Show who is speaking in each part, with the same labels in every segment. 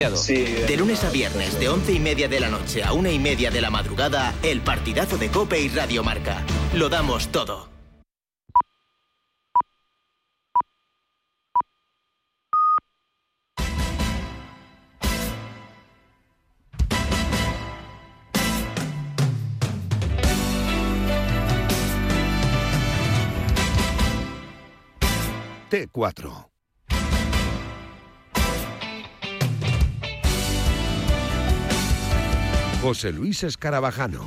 Speaker 1: Sí, de lunes a viernes, de 11:30 de la noche a 1:30 de la madrugada, el partidazo de COPE y Radio Marca. Lo damos todo.
Speaker 2: T4. José Luis Escarabajano.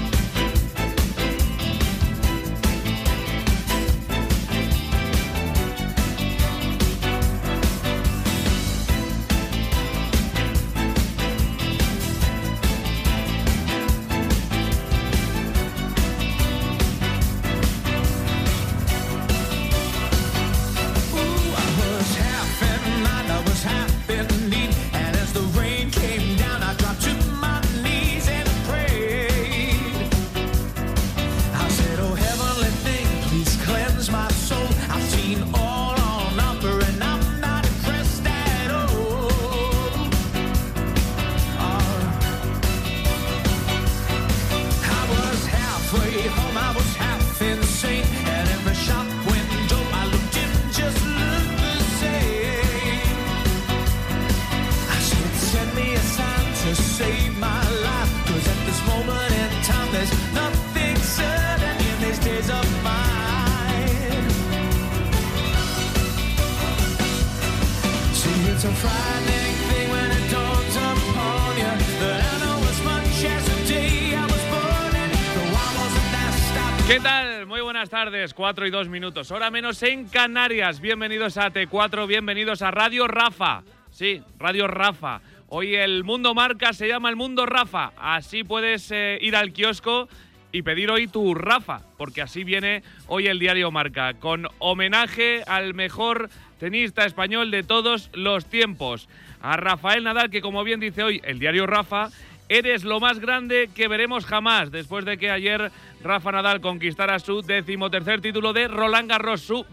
Speaker 3: ¿Qué tal? Muy buenas tardes, 4:02, hora menos en Canarias. Bienvenidos a T4, bienvenidos a Radio Rafa. Sí, Radio Rafa. Hoy el Mundo Marca se llama el Mundo Rafa. Así puedes ir al kiosco y pedir hoy tu Rafa, porque así viene hoy el diario Marca, con homenaje al mejor tenista español de todos los tiempos, a Rafael Nadal, que como bien dice hoy el diario Rafa, eres lo más grande que veremos jamás, después de que ayer Rafa Nadal conquistara su 13º título de Roland Garros, su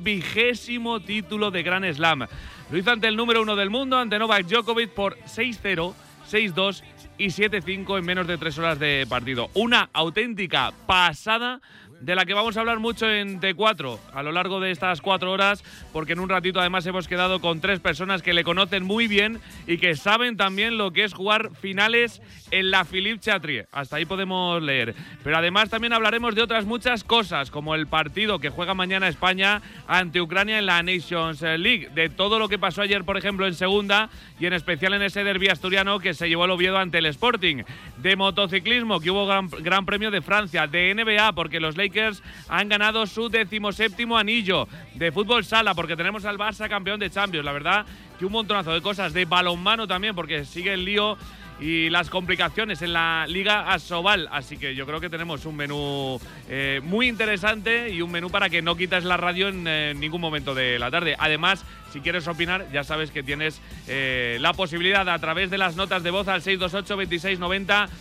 Speaker 3: 20º título de Grand Slam. Lo hizo ante el número 1 del mundo, ante Novak Djokovic, por 6-0, 6-2 y 7-5 en menos de 3 horas de partido. Una auténtica pasada de la que vamos a hablar mucho en T4 a lo largo de estas 4 horas, porque en un ratito además hemos quedado con 3 personas que le conocen muy bien y que saben también lo que es jugar finales en la Philippe Chatrier. Hasta ahí podemos leer. Pero además también hablaremos de otras muchas cosas, como el partido que juega mañana España ante Ucrania en la Nations League, de todo lo que pasó ayer, por ejemplo, en segunda y en especial en ese derbi asturiano que se llevó el Oviedo ante el Sporting, de motociclismo, que hubo gran premio de Francia, de NBA, porque los Lakers han ganado su 17º anillo, de fútbol sala, porque tenemos al Barça campeón de Champions. La verdad que un montonazo de cosas, de balonmano también, porque sigue el lío y las complicaciones en la Liga Asobal, así que yo creo que tenemos un menú muy interesante y un menú para que no quites la radio en ningún momento de la tarde. Además, si quieres opinar, ya sabes que tienes la posibilidad a través de las notas de voz al 628 26 90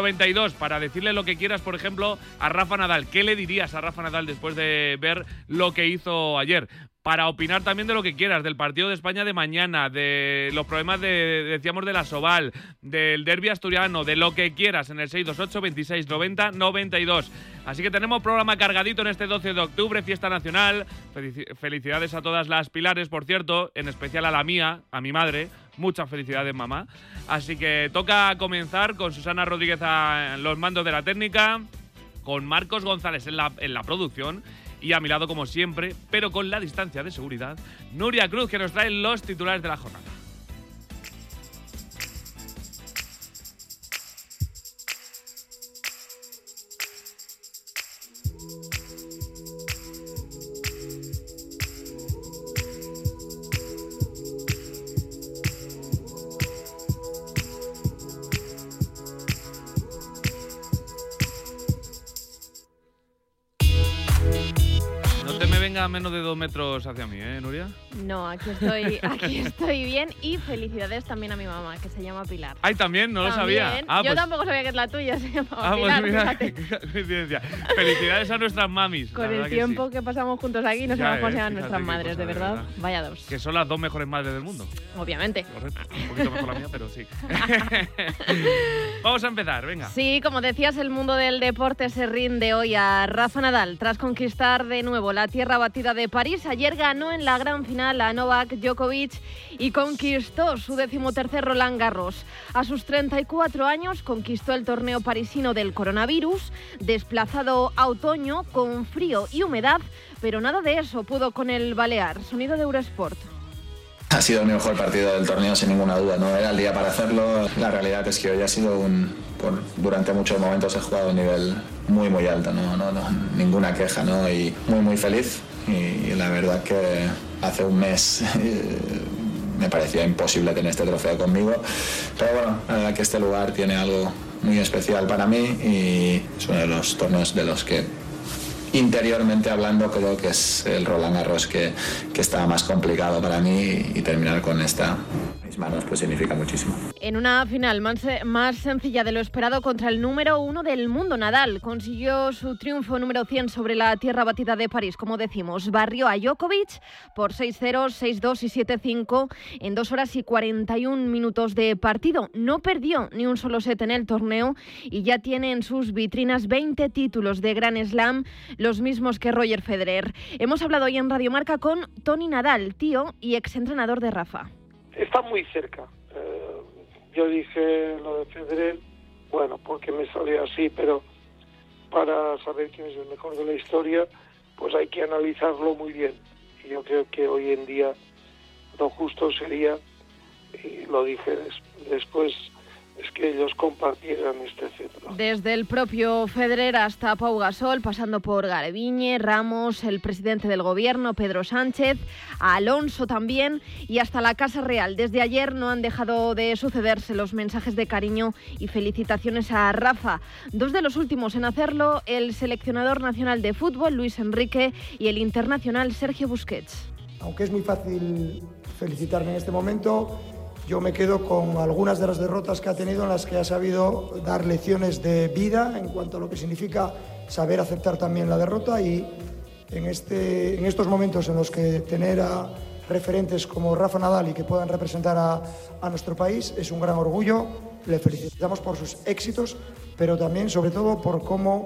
Speaker 3: 92 para decirle lo que quieras, por ejemplo, a Rafa Nadal. ¿Qué le dirías a Rafa Nadal después de ver lo que hizo ayer? Para opinar también de lo que quieras, del partido de España de mañana, de los problemas decíamos, de la Asobal, del derbi asturiano, de lo que quieras en el 628 26 90 92. Así que tenemos programa cargadito en este 12 de octubre, fiesta nacional. Felicidades a todas las Pilares, por cierto, en especial a la mía, a mi madre. Muchas felicidades, mamá. Así que toca comenzar con Susana Rodríguez a los mandos de la técnica, con Marcos González en la producción. Y a mi lado, como siempre, pero con la distancia de seguridad, Nuria Cruz, que nos trae los titulares de la jornada. venga a menos de 2 metros hacia mí, Nuria?
Speaker 4: No, aquí estoy bien y felicidades también a mi mamá, que se llama Pilar.
Speaker 3: Ay, también, no lo sabía.
Speaker 4: Yo tampoco sabía que es la tuya, se llama Pilar.
Speaker 3: Pues mira, qué coincidencia. Felicidades a nuestras mamis.
Speaker 4: Con el tiempo que pasamos juntos aquí, no sabemos cómo se llaman nuestras madres, de verdad. Vaya dos.
Speaker 3: Que son las 2 mejores madres del mundo.
Speaker 4: Obviamente.
Speaker 3: Correcto. Un poquito mejor la mía, pero sí. Vamos a empezar, venga.
Speaker 4: Sí, como decías, el mundo del deporte se rinde hoy a Rafa Nadal. Tras conquistar de nuevo la tierra batida de París, ayer ganó en la gran final a Novak Djokovic y conquistó su 13º Roland Garros. A sus 34 años conquistó el torneo parisino del coronavirus, desplazado a otoño con frío y humedad, pero nada de eso pudo con el Balear. Sonido de Eurosport.
Speaker 5: Ha sido el mejor partido del torneo sin ninguna duda, no era el día para hacerlo. La realidad es que hoy ha sido durante muchos momentos he jugado a un nivel muy alto, no, ninguna queja, ¿no? Y muy feliz. Y la verdad que hace un mes me parecía imposible tener este trofeo conmigo, pero bueno, la verdad que este lugar tiene algo muy especial para mí y es uno de los torneos de los que interiormente hablando creo que es el Roland Garros que está más complicado para mí y terminar con esta en mis manos pues significa muchísimo.
Speaker 4: En una final más sencilla de lo esperado contra el número 1 del mundo, Nadal consiguió su triunfo número 100 sobre la tierra batida de París, como decimos. Barrió a Djokovic por 6-0, 6-2 y 7-5 en 2 horas y 41 minutos de partido. No perdió ni un solo set en el torneo y ya tiene en sus vitrinas 20 títulos de Grand Slam, los mismos que Roger Federer. Hemos hablado hoy en Radio Marca con Toni Nadal, tío y exentrenador de Rafa.
Speaker 6: Está muy cerca. Yo dije lo de Federer, bueno, porque me salió así, pero para saber quién es el mejor de la historia, pues hay que analizarlo muy bien. Y yo creo que hoy en día lo justo sería, y lo dije después, es que ellos compartieran este cetro.
Speaker 4: Desde el propio Federer hasta Pau Gasol, pasando por Garbiñe, Ramos, el presidente del gobierno, Pedro Sánchez, a Alonso también y hasta la Casa Real. Desde ayer no han dejado de sucederse los mensajes de cariño y felicitaciones a Rafa. Dos de los últimos en hacerlo, el seleccionador nacional de fútbol, Luis Enrique, y el internacional Sergio Busquets.
Speaker 7: Aunque es muy fácil felicitarme en este momento, yo me quedo con algunas de las derrotas que ha tenido en las que ha sabido dar lecciones de vida en cuanto a lo que significa saber aceptar también la derrota y en estos momentos en los que tener a referentes como Rafa Nadal y que puedan representar a nuestro país es un gran orgullo. Le felicitamos por sus éxitos, pero también, sobre todo, por cómo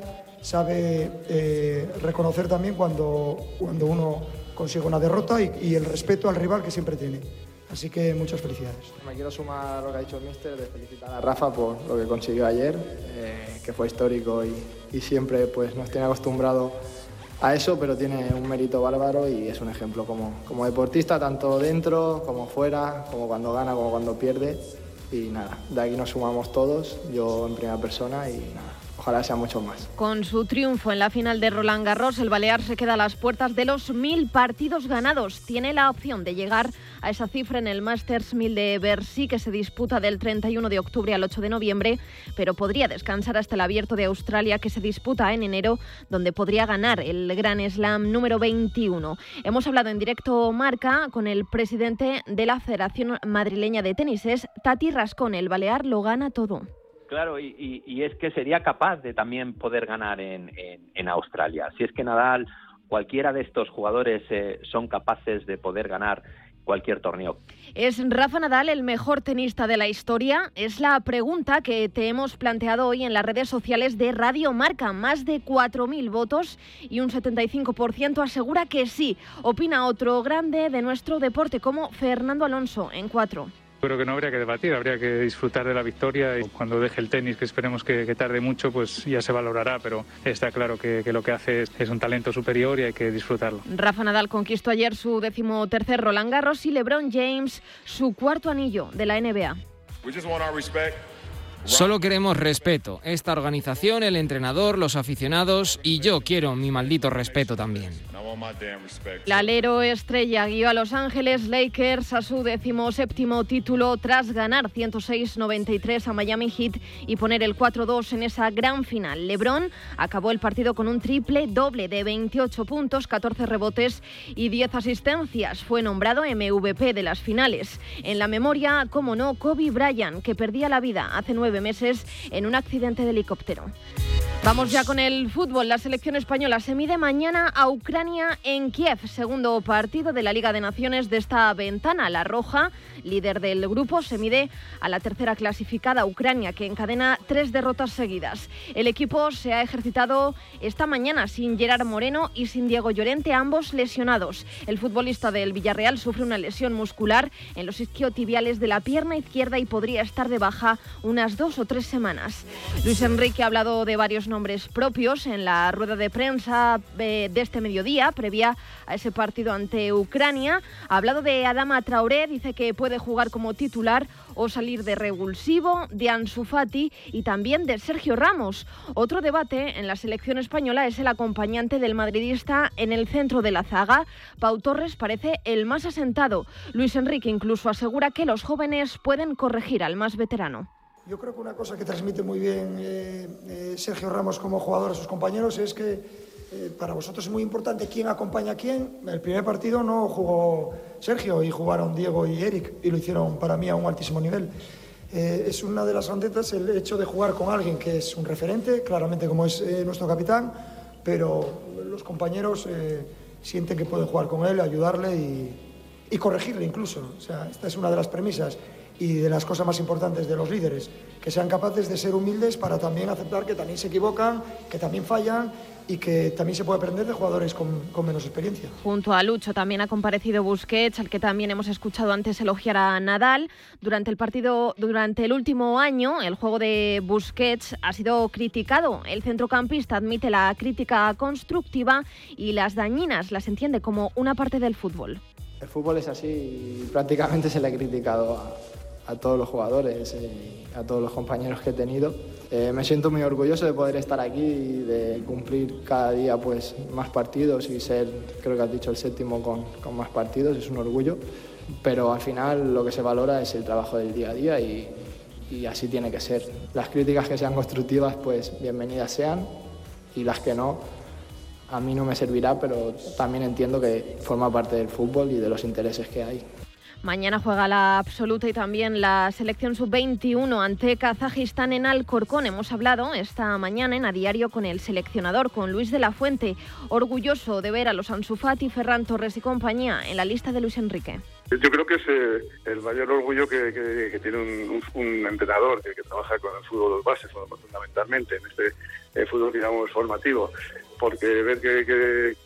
Speaker 7: sabe reconocer también cuando uno consigue una derrota y el respeto al rival que siempre tiene. Así que muchas felicidades.
Speaker 8: Me quiero sumar a lo que ha dicho el míster, de felicitar a Rafa por lo que consiguió ayer, que fue histórico y siempre pues, nos tiene acostumbrado a eso, pero tiene un mérito bárbaro y es un ejemplo como deportista, tanto dentro como fuera, como cuando gana, como cuando pierde. Y nada, de aquí nos sumamos todos, yo en primera persona y nada. Ojalá sea mucho más.
Speaker 4: Con su triunfo en la final de Roland Garros, el Balear se queda a las puertas de los 1000 partidos ganados. Tiene la opción de llegar a esa cifra en el Masters 1000 de Bercy, que se disputa del 31 de octubre al 8 de noviembre, pero podría descansar hasta el Abierto de Australia, que se disputa en enero, donde podría ganar el Grand Slam número 21. Hemos hablado en directo Marca con el presidente de la Federación Madrileña de Tenis, es Tati Rascón. El Balear lo gana todo.
Speaker 9: Claro, y es que sería capaz de también poder ganar en Australia. Si es que Nadal, cualquiera de estos jugadores son capaces de poder ganar cualquier torneo.
Speaker 4: ¿Es Rafa Nadal el mejor tenista de la historia? Es la pregunta que te hemos planteado hoy en las redes sociales de Radio Marca. Más de 4.000 votos y un 75% asegura que sí. Opina otro grande de nuestro deporte como Fernando Alonso en 4.
Speaker 10: Creo que no habría que debatir, habría que disfrutar de la victoria y cuando deje el tenis, que esperemos que tarde mucho, pues ya se valorará, pero está claro que lo que hace es un talento superior y hay que disfrutarlo.
Speaker 4: Rafa Nadal conquistó ayer su 13º Roland Garros y LeBron James su 4º anillo de la NBA.
Speaker 11: Solo queremos respeto. Esta organización, el entrenador, los aficionados y yo quiero mi maldito respeto también.
Speaker 4: El alero estrella guió a Los Ángeles Lakers a su 17º título tras ganar 106-93 a Miami Heat y poner el 4-2 en esa gran final. LeBron acabó el partido con un triple doble de 28 puntos, 14 rebotes y 10 asistencias. Fue nombrado MVP de las finales. En la memoria, como no, Kobe Bryant, que perdía la vida hace 9 meses en un accidente de helicóptero. Vamos ya con el fútbol. La selección española se mide mañana a Ucrania en Kiev, segundo partido de la Liga de Naciones de esta ventana. La roja, líder del grupo, se mide a la tercera clasificada, Ucrania, que encadena 3 derrotas seguidas. El equipo se ha ejercitado esta mañana sin Gerard Moreno y sin Diego Llorente, ambos lesionados. El futbolista del Villarreal sufre una lesión muscular en los isquiotibiales de la pierna izquierda y podría estar de baja unas 2 o 3 semanas. Luis Enrique ha hablado de varios nombres propios en la rueda de prensa de este mediodía, previa a ese partido ante Ucrania. Ha hablado de Adama Traoré, dice que puede jugar como titular o salir de revulsivo, de Ansu Fati y también de Sergio Ramos. Otro debate en la selección española es el acompañante del madridista en el centro de la zaga. Pau Torres parece el más asentado. Luis Enrique incluso asegura que los jóvenes pueden corregir al más veterano.
Speaker 7: Yo creo que una cosa que transmite muy bien Sergio Ramos como jugador a sus compañeros es que para vosotros es muy importante quién acompaña a quién. El primer partido no jugó Sergio y jugaron Diego y Eric y lo hicieron para mí a un altísimo nivel. Es una de las grandezas el hecho de jugar con alguien que es un referente, claramente como es nuestro capitán, pero los compañeros sienten que pueden jugar con él, ayudarle y corregirle incluso. O sea, esta es una de las premisas y de las cosas más importantes de los líderes, que sean capaces de ser humildes para también aceptar que también se equivocan, que también fallan y que también se puede aprender de jugadores con menos experiencia.
Speaker 4: Junto a Lucho también ha comparecido Busquets, al que también hemos escuchado antes elogiar a Nadal. Durante el último año, el juego de Busquets ha sido criticado. El centrocampista admite la crítica constructiva y las dañinas las entiende como una parte del fútbol.
Speaker 8: El fútbol es así y prácticamente se le ha criticado a todos los jugadores, a todos los compañeros que he tenido. Me siento muy orgulloso de poder estar aquí y de cumplir cada día pues más partidos y ser, creo que has dicho, el 7º con más partidos. Es un orgullo, pero al final lo que se valora es el trabajo del día a día y así tiene que ser. Las críticas que sean constructivas pues bienvenidas sean y las que no, a mí no me servirá, pero también entiendo que forma parte del fútbol y de los intereses que hay.
Speaker 4: Mañana juega la absoluta y también la selección sub-21 ante Kazajistán en Alcorcón. Hemos hablado esta mañana en A Diario con el seleccionador, con Luis de la Fuente, orgulloso de ver a los Ansu Fati, Ferran Torres y compañía en la lista de Luis Enrique.
Speaker 12: Yo creo que es el mayor orgullo que tiene un entrenador que trabaja con el fútbol base, fundamentalmente, en este fútbol, digamos, formativo, porque ver que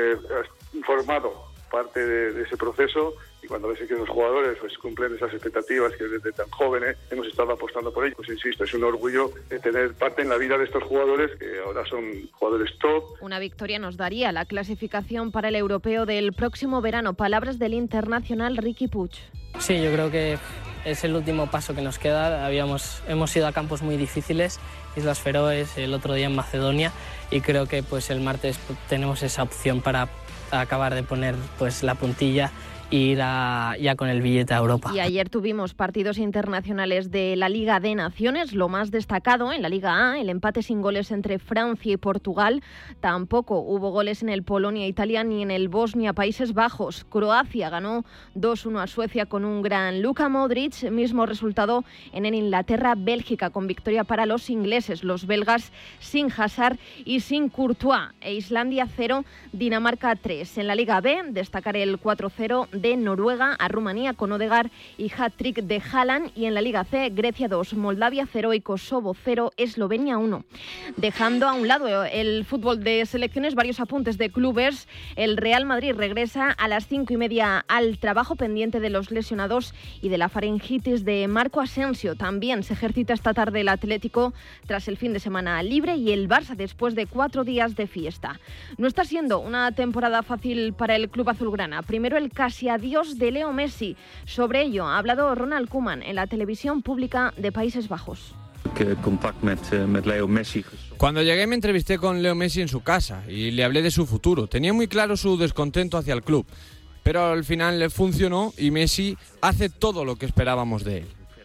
Speaker 12: has formado parte de ese proceso y cuando ves que los jugadores pues cumplen esas expectativas que desde tan jóvenes hemos estado apostando por ellos, pues insisto, es un orgullo tener parte en la vida de estos jugadores que ahora son jugadores top.
Speaker 4: Una victoria nos daría la clasificación para el europeo del próximo verano. Palabras del internacional Riqui Puig.
Speaker 13: Sí, yo creo que es el último paso que nos queda. Hemos ido a campos muy difíciles, Islas Feroes, el otro día en Macedonia, y creo que pues el martes tenemos esa opción para acabar de poner pues la puntilla e ir ya con el billete a Europa.
Speaker 4: Y ayer tuvimos partidos internacionales de la Liga de Naciones. Lo más destacado en la Liga A, el empate sin goles entre Francia y Portugal. Tampoco hubo goles en el Polonia-Italia ni en el Bosnia-Países Bajos. Croacia ganó 2-1 a Suecia con un gran Luka Modric. Mismo resultado en el Inglaterra-Bélgica, con victoria para los ingleses. Los belgas sin Hazard y sin Courtois. E Islandia 0, Dinamarca 3. En la Liga B, destacar el 4-0 de Noruega a Rumanía con Odegaard y hat-trick de Haaland. Y en la Liga C, Grecia 2, Moldavia 0 y Kosovo 0, Eslovenia 1. Dejando a un lado el fútbol de selecciones, varios apuntes de clubes. El Real Madrid regresa a las 5:30 al trabajo, pendiente de los lesionados y de la faringitis de Marco Asensio. También se ejercita esta tarde el Atlético tras el fin de semana libre y el Barça después de 4 días de fiesta. No está siendo una temporada fácil para el club azulgrana. Primero el casi adiós de Leo Messi. Sobre ello ha hablado Ronald Koeman en la televisión pública de Países Bajos.
Speaker 14: Cuando llegué me entrevisté con Leo Messi en su casa y le hablé de su futuro. Tenía muy claro su descontento hacia el club, pero al final le funcionó y Messi hace todo lo que esperábamos de él.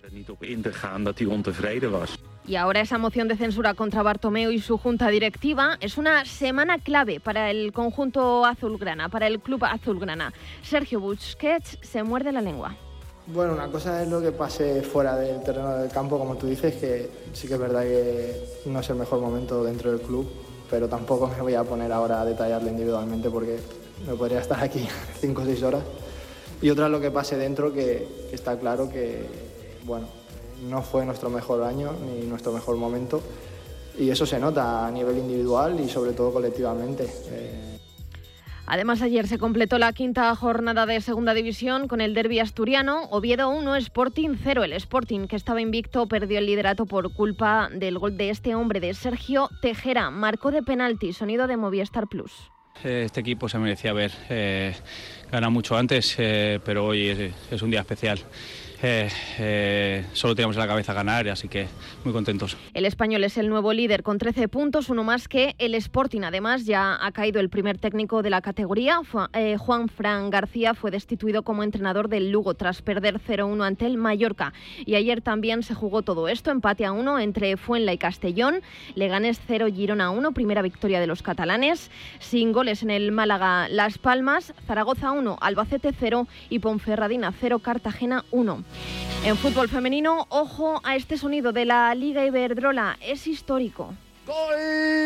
Speaker 4: Y ahora esa moción de censura contra Bartomeu y su junta directiva es una semana clave para el conjunto azulgrana, para el club azulgrana. Sergio Busquets se muerde la lengua.
Speaker 8: Bueno, una cosa es lo que pase fuera del terreno del campo, como tú dices, que sí que es verdad que no es el mejor momento dentro del club, pero tampoco me voy a poner ahora a detallarlo individualmente porque me podría estar aquí 5 o 6 horas. Y otra es lo que pase dentro, que está claro que, bueno, no fue nuestro mejor año ni nuestro mejor momento y eso se nota a nivel individual y sobre todo colectivamente.
Speaker 4: Además, ayer se completó la 5ª jornada de Segunda División con el derbi asturiano. Oviedo 1, Sporting 0. El Sporting, que estaba invicto, perdió el liderato por culpa del gol de este hombre, de Sergio Tejera. Marcó de penalti, sonido de Movistar Plus.
Speaker 15: Este equipo se merecía haber ganado mucho antes, pero hoy es un día especial. Solo teníamos en la cabeza ganar, así que muy contentos.
Speaker 4: El Español es el nuevo líder con 13 puntos, uno más que el Sporting. Además, ya ha caído el primer técnico de la categoría. Juan Fran García fue destituido como entrenador del Lugo tras perder 0-1 ante el Mallorca. Y ayer también se jugó todo esto, empate a 1 entre Fuenla y Castellón, Leganés 0, Girona 1, primera victoria de los catalanes. Sin goles en el Málaga, Las Palmas, Zaragoza 1, Albacete 0 y Ponferradina 0, Cartagena 1. En fútbol femenino, ojo a este sonido de la Liga Iberdrola, es histórico.
Speaker 16: ¡Gol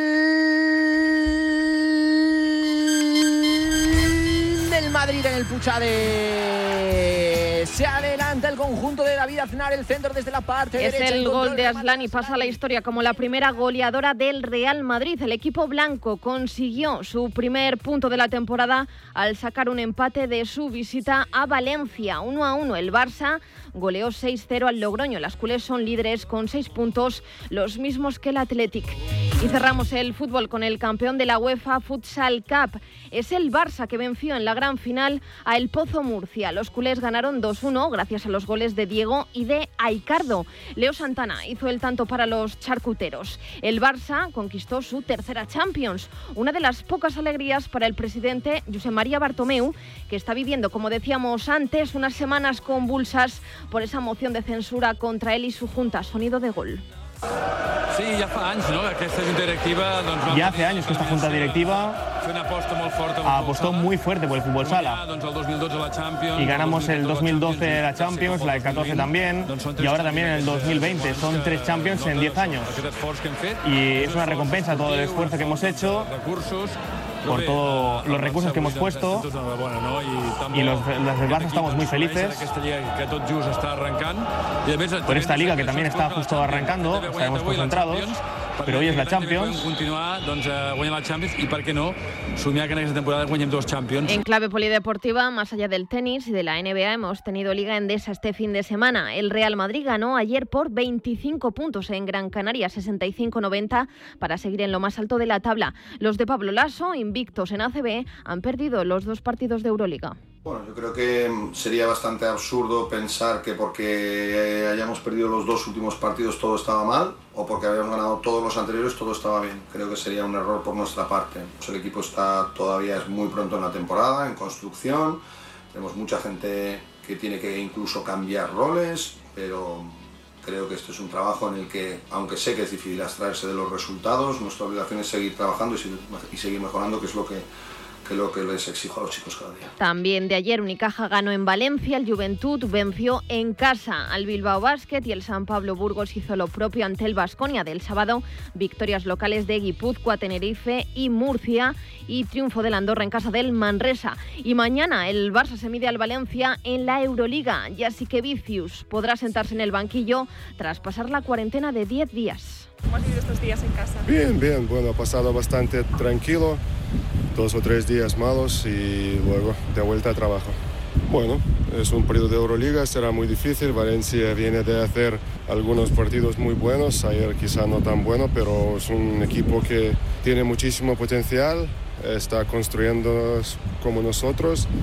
Speaker 16: del Madrid en el Puchade! Se adelanta el conjunto de David Aznar, el centro desde la parte derecha.
Speaker 4: Es el gol de Aslan y pasa a la historia como la primera goleadora del Real Madrid. El equipo blanco consiguió su primer punto de la temporada al sacar un empate de su visita a Valencia. 1-1. El Barça goleó 6-0 al Logroño. Las culés son líderes con 6 puntos, los mismos que el Athletic. Y cerramos el fútbol con el campeón de la UEFA Futsal Cup. Es el Barça que venció en la gran final a El Pozo Murcia. Los culés ganaron 2-1 gracias a los goles de Diego y de Aicardo. Leo Santana hizo el tanto para los charcuteros. El Barça conquistó su tercera Champions. Una de las pocas alegrías para el presidente Josep María Bartomeu, que está viviendo, como decíamos antes, unas semanas convulsas por esa moción de censura contra él y su junta. Sonido de gol.
Speaker 17: Sí, ya fa anys, no? Aquesta junta directiva, doncs,
Speaker 18: ya hace años que esta junta directiva apostó muy fuerte por el fútbol sala. Y ganamos el 2012 la Champions, la del 14 también, y ahora también en el 2020. Son 3 Champions en 10 años. Y es una recompensa a todo el esfuerzo que hemos hecho, por todos los recursos que hemos puesto, y los del Barça estamos muy felices por esta liga que también está justo arrancando. Estaremos concentrados, pero hoy es la Champions.
Speaker 4: En clave polideportiva, más allá del tenis y de la NBA, hemos tenido Liga Endesa este fin de semana. El Real Madrid ganó ayer por 25 puntos en Gran Canaria, 65-90, para seguir en lo más alto de la tabla. Los de Pablo Lasso, invictos en ACB, han perdido los 2 partidos de Euroliga.
Speaker 19: Bueno, yo creo que sería bastante absurdo pensar que porque hayamos perdido los 2 últimos partidos todo estaba mal, o porque habíamos ganado todos los anteriores todo estaba bien. Creo que sería un error por nuestra parte. El equipo todavía es muy pronto en la temporada, en construcción. Tenemos mucha gente que tiene que incluso cambiar roles, pero creo que esto es un trabajo en el que, aunque sé que es difícil abstraerse de los resultados, nuestra obligación es seguir trabajando y seguir mejorando, que es lo que les exijo a los chicos cada día.
Speaker 4: También de ayer, Unicaja ganó en Valencia, el Juventud venció en casa al Bilbao Basket y el San Pablo Burgos hizo lo propio ante el Baskonia. Del sábado, victorias locales de Guipúzcoa, Tenerife y Murcia, y triunfo del Andorra en casa del Manresa. Y mañana el Barça se mide al Valencia en la Euroliga. Jasikevičius podrá sentarse en el banquillo tras pasar la cuarentena de 10 días.
Speaker 20: ¿Cómo has vivido estos días en casa?
Speaker 21: Bien, bueno, ha pasado bastante tranquilo, 2 o 3 días malos y luego de vuelta a trabajo. Bueno, es un periodo de Euroliga, será muy difícil. Valencia viene de hacer algunos partidos muy buenos, ayer quizá no tan bueno, pero es un equipo que tiene muchísimo potencial, está construyendo como nosotros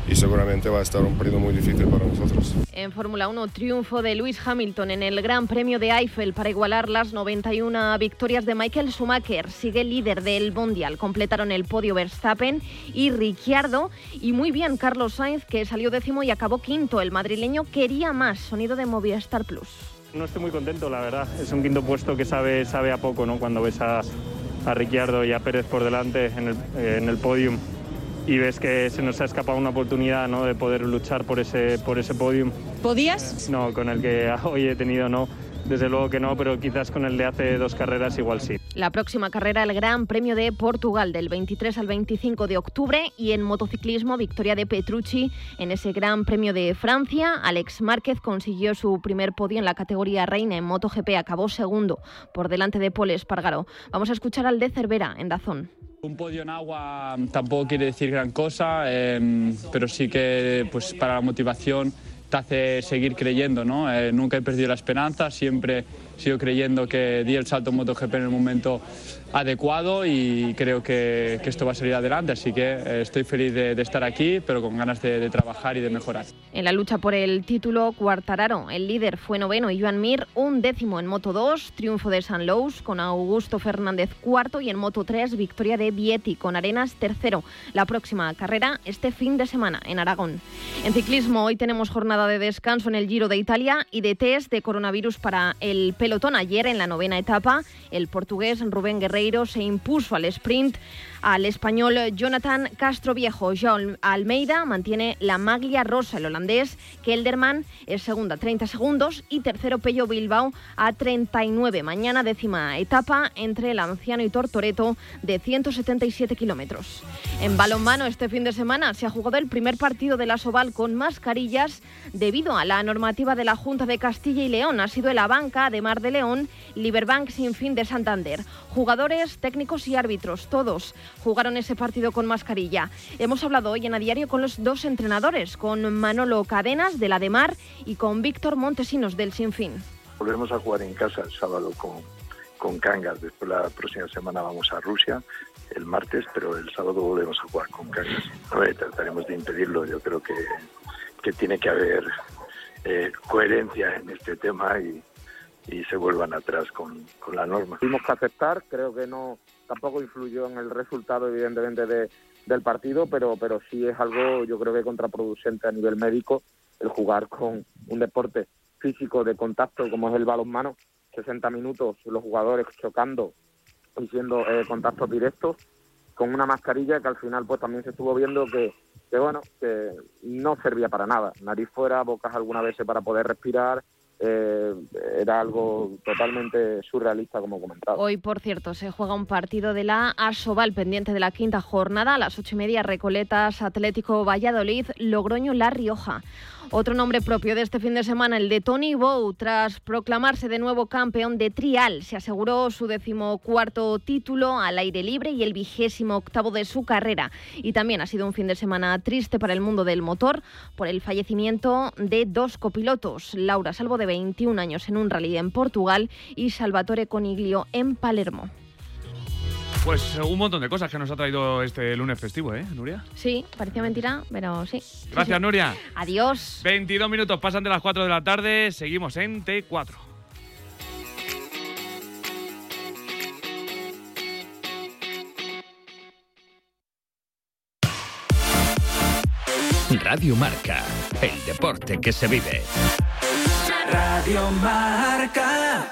Speaker 21: y seguramente va a estar un partido muy difícil para nosotros.
Speaker 4: En Fórmula 1, triunfo de Lewis Hamilton en el Gran Premio de Eifel para igualar las 91 victorias de Michael Schumacher. Sigue líder del Mundial. Completaron el podio Verstappen y Ricciardo. Y muy bien Carlos Sainz, que salió 10º y acabó 5º. El madrileño quería más. Sonido de Movistar Plus.
Speaker 20: No estoy muy contento, la verdad. Es un 5º puesto que sabe a poco, ¿no? Cuando ves a Ricciardo y a Pérez por delante en el podium y ves que se nos ha escapado una oportunidad, ¿no?, de poder luchar por ese podium.
Speaker 22: ¿Podías?
Speaker 20: No, con el que hoy he tenido no. Desde luego que no, pero quizás con el de hace 2 carreras igual sí.
Speaker 4: La próxima carrera, el Gran Premio de Portugal, del 23 al 25 de octubre. Y en motociclismo, victoria de Petrucci en ese Gran Premio de Francia. Alex Márquez consiguió su primer podio en la categoría reina en MotoGP. Acabó 2º por delante de Pol Espargaró. Vamos a escuchar al de Cervera en DAZN.
Speaker 23: Un podio en agua tampoco quiere decir gran cosa, pero sí que pues para la motivación te hace seguir creyendo, ¿no? Nunca he perdido la esperanza, siempre sigo creyendo que di el salto en MotoGP en el momento adecuado y creo que esto va a salir adelante, así que estoy feliz de estar aquí, pero con ganas de trabajar y de mejorar.
Speaker 4: En la lucha por el título, Quartararo, el líder, fue 9º y Joan Mir 10º en Moto2, triunfo de San Lous con Augusto Fernández 4º y en Moto3 victoria de Vietti con Arenas 3º. La próxima carrera este fin de semana en Aragón. En ciclismo hoy tenemos jornada de descanso en el Giro de Italia y de test de coronavirus para el pelotón. Ayer en la 9ª etapa el portugués Rubén Guerreiro se impuso al sprint al español Jonathan Castroviejo. João Almeida mantiene la maglia rosa. El holandés Kelderman es segundo a 30 segundos y tercero Pello Bilbao a 39. Mañana 10ª etapa entre el Anciano y Tortoreto de 177 kilómetros. En balonmano este fin de semana se ha jugado el primer partido de la Soval con mascarillas debido a la normativa de la Junta de Castilla y León. Ha sido el Abanca de Mar de León, Liberbank Sinfín de Santander. Jugadores, técnicos y árbitros, todos jugaron ese partido con mascarilla. Hemos hablado hoy en A Diario con los 2 entrenadores, con Manolo Cadenas de la de Mar y con Víctor Montesinos del Sinfín.
Speaker 24: Volvemos a jugar en casa el sábado con Cangas. Después la próxima semana vamos a Rusia el martes, pero el sábado volvemos a jugar con Cangas. Trataremos de impedirlo. Yo creo que tiene que haber coherencia en este tema y se vuelvan atrás con la norma.
Speaker 25: Tuvimos que aceptar, creo que no tampoco influyó en el resultado evidentemente del partido, pero sí es algo yo creo que contraproducente a nivel médico el jugar con un deporte físico de contacto como es el balonmano, 60 minutos los jugadores chocando y siendo contactos directos con una mascarilla que al final pues también se estuvo viendo que no servía para nada, nariz fuera, bocas algunas veces para poder respirar. Era algo totalmente surrealista, como comentaba.
Speaker 4: Hoy, por cierto, se juega un partido de la Asobal pendiente de la 5ª jornada. A las 8:30, Recoletas, Atlético Valladolid, Logroño, La Rioja. Otro nombre propio de este fin de semana, el de Tony Bou, tras proclamarse de nuevo campeón de trial. Se aseguró su 14º título al aire libre y el 28º de su carrera. Y también ha sido un fin de semana triste para el mundo del motor por el fallecimiento de 2 copilotos. Laura Salvo, de 21 años, en un rally en Portugal, y Salvatore Coniglio en Palermo.
Speaker 3: Pues un montón de cosas que nos ha traído este lunes festivo, ¿eh, Nuria?
Speaker 4: Sí, parecía mentira, pero sí.
Speaker 3: Gracias, Nuria.
Speaker 4: Adiós.
Speaker 3: 22 minutos pasan de las 4 de la tarde, seguimos en T4.
Speaker 26: Radio Marca, el deporte que se vive.
Speaker 27: Radio Marca.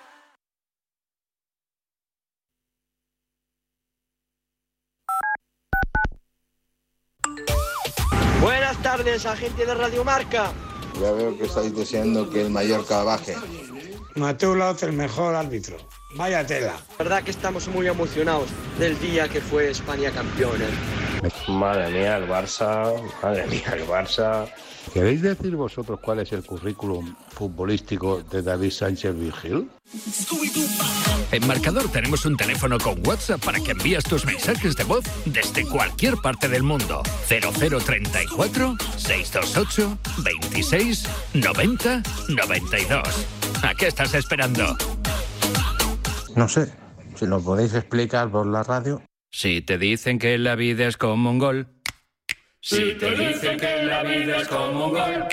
Speaker 28: Buenas tardes, agente de Radio Marca.
Speaker 29: Ya veo que estáis deseando que el Mallorca baje.
Speaker 30: Mateu Laoz, el mejor árbitro. Vaya tela.
Speaker 28: La verdad que estamos muy emocionados del día que fue España campeón.
Speaker 31: Madre mía, el Barça. Madre mía, el Barça.
Speaker 2: ¿Queréis decir vosotros cuál es el currículum futbolístico de David Sánchez Virgil?
Speaker 26: En Marcador tenemos un teléfono con WhatsApp para que envíes tus mensajes de voz desde cualquier parte del mundo. 0034 628 26 90 92. ¿A qué estás esperando?
Speaker 29: No sé, si lo podéis explicar por la radio.
Speaker 26: Si te dicen que la vida es como un gol,
Speaker 27: Si te dicen que la vida es como un gol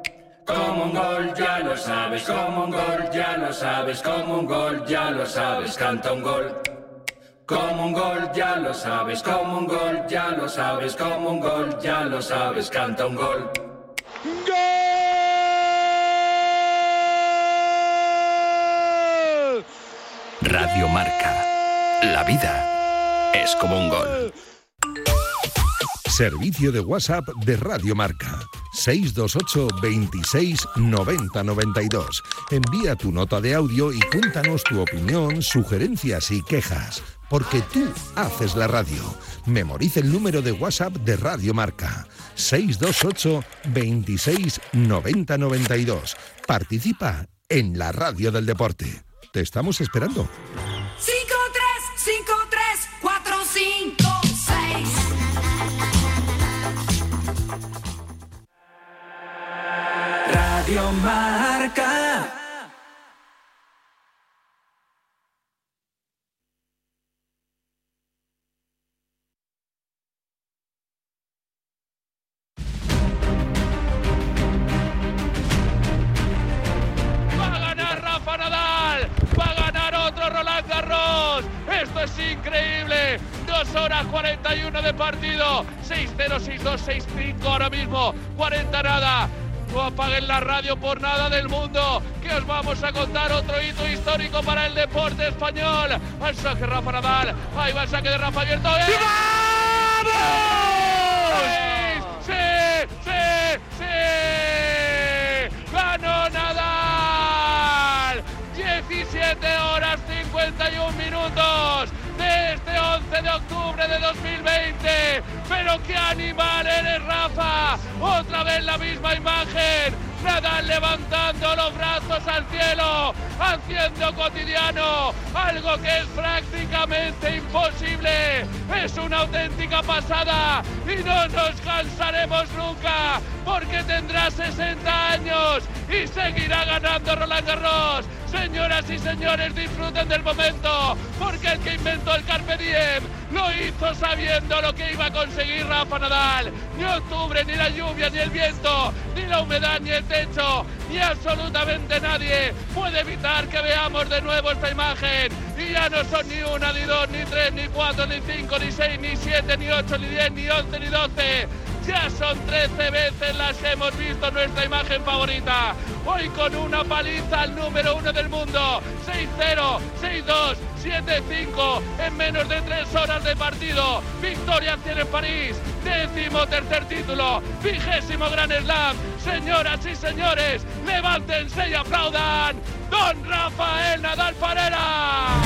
Speaker 27: ya lo sabes, como un gol ya lo sabes, como un gol ya lo sabes, canta un gol. Como un gol ya lo sabes, como un gol ya lo sabes, como un gol ya lo sabes, canta un gol.
Speaker 26: Radio Marca. La vida es como un gol.
Speaker 1: Servicio de WhatsApp de Radio Marca. 628 26 90 92. Envía tu nota de audio y cuéntanos tu opinión, sugerencias y quejas. Porque tú haces la radio. Memoriza el número de WhatsApp de Radio Marca. 628 26 90 92. Participa en la radio del deporte. Te estamos esperando.
Speaker 27: 5-3-5-3-4-5-6. Radio Marca.
Speaker 3: Va a ganar Rafa Nadal, va a ganar otro Roland Garros. Esto es increíble. 2 horas 41 de partido. 6-0, 6-2, 6-5 ahora mismo. 40 nada. No apaguen la radio por nada del mundo, que os vamos a contar otro hito histórico para el deporte español. Al saque Rafa Nadal, ahí va el saque de Rafa abierto. ¡Y vamos! ¡Sí! ¡Ganó Nadal! 17 horas 51 minutos de este 11 de octubre de 2020. ¡Pero qué animal eres, Rafa! Otra vez la misma imagen. Nadal levantando los brazos al cielo, haciendo cotidiano algo que es prácticamente imposible. Es una auténtica pasada y no nos cansaremos nunca, porque tendrá 60 años y seguirá ganando Roland Garros. Señoras y señores, disfruten del momento, porque el que inventó el Carpe Diem lo hizo sabiendo lo que iba a conseguir Rafa Nadal. Ni octubre, ni la lluvia, ni el viento, ni la humedad, ni el techo, ni absolutamente nadie puede evitar que veamos de nuevo esta imagen. Y ya no son ni 1, ni 2, ni 3, ni 4, ni 5, ni 6, ni 7, ni 8, ni 10, ni 11, ni 12. Ya son 13 veces las que hemos visto nuestra imagen favorita. Hoy con una paliza al número 1 del mundo. 6-0, 6-2, 7-5 en menos de 3 horas de partido. Victoria tiene en París. 13º título. 20º Grand Slam. Señoras y señores, levántense y aplaudan. Don Rafael Nadal Parera.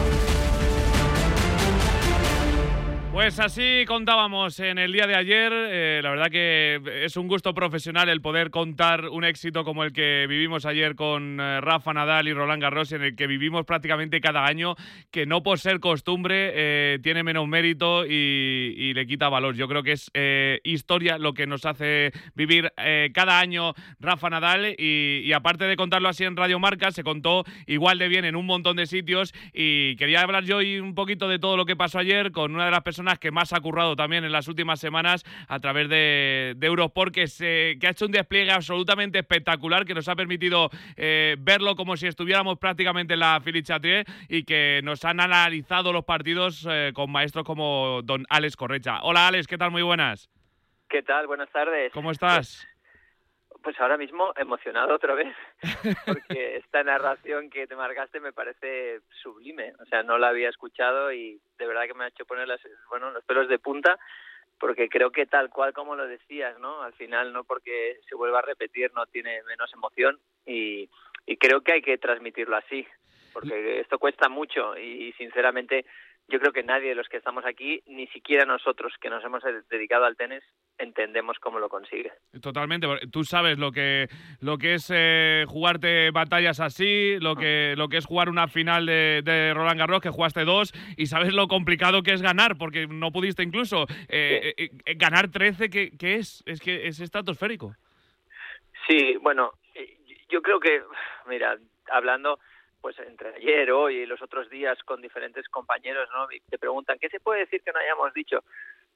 Speaker 3: Pues así contábamos en el día de ayer. La verdad que es un gusto profesional el poder contar un éxito como el que vivimos ayer con Rafa Nadal y Roland Garros, en el que vivimos prácticamente cada año, que no por ser costumbre tiene menos mérito y le quita valor. Yo creo que es historia lo que nos hace vivir cada año Rafa Nadal, y aparte de contarlo así en Radio Marca, se contó igual de bien en un montón de sitios, y quería hablar yo hoy un poquito de todo lo que pasó ayer con una de las personas que más ha currado también en las últimas semanas a través de Eurosport, que ha hecho un despliegue absolutamente espectacular, que nos ha permitido verlo como si estuviéramos prácticamente en la Philippe Chatrier, y que nos han analizado los partidos con maestros como don Alex Correcha. Hola Alex, ¿qué tal? Muy buenas.
Speaker 5: ¿Qué tal? Buenas tardes.
Speaker 3: ¿Cómo estás?
Speaker 5: Pues ahora mismo emocionado otra vez, porque esta narración que te marcaste me parece sublime. O sea, no la había escuchado y de verdad que me ha hecho poner los pelos de punta, porque creo que tal cual como lo decías, ¿no? Al final, no porque se vuelva a repetir, no tiene menos emoción, y creo que hay que transmitirlo así, porque esto cuesta mucho y sinceramente yo creo que nadie de los que estamos aquí, ni siquiera nosotros que nos hemos dedicado al tenis, entendemos cómo lo consigue.
Speaker 3: Totalmente. Tú sabes lo que es jugarte batallas así, lo que es jugar una final de Roland Garros, que jugaste 2, y sabes lo complicado que es ganar, porque no pudiste incluso ganar 13, que es que es estratosférico.
Speaker 5: Sí, bueno, yo creo que, mira, hablando pues entre ayer, hoy y los otros días con diferentes compañeros, ¿no? Y te preguntan, ¿qué se puede decir que no hayamos dicho?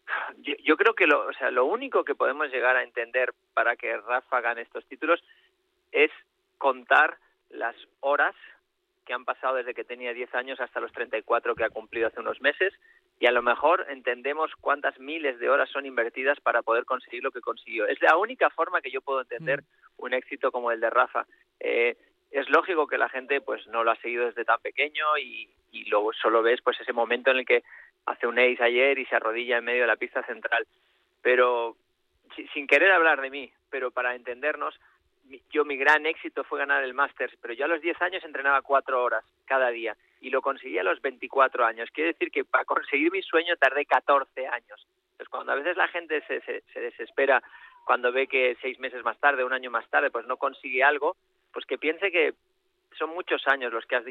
Speaker 5: Yo creo que lo único que podemos llegar a entender para que Rafa gane estos títulos es contar las horas que han pasado desde que tenía 10 años hasta los 34 que ha cumplido hace unos meses, y a lo mejor entendemos cuántas miles de horas son invertidas para poder conseguir lo que consiguió. Es la única forma que yo puedo entender un éxito como el de Rafa. Es lógico que la gente pues no lo ha seguido desde tan pequeño y luego solo ves pues ese momento en el que hace un ace ayer y se arrodilla en medio de la pista central. Pero sin querer hablar de mí, pero para entendernos, mi gran éxito fue ganar el Masters, pero yo a los 10 años entrenaba 4 horas cada día y lo conseguí a los 24 años. Quiere decir que para conseguir mi sueño tardé 14 años. Entonces, cuando a veces la gente se desespera cuando ve que 6 meses más tarde, un año más tarde, pues no consigue algo, pues que piense que son muchos años los que has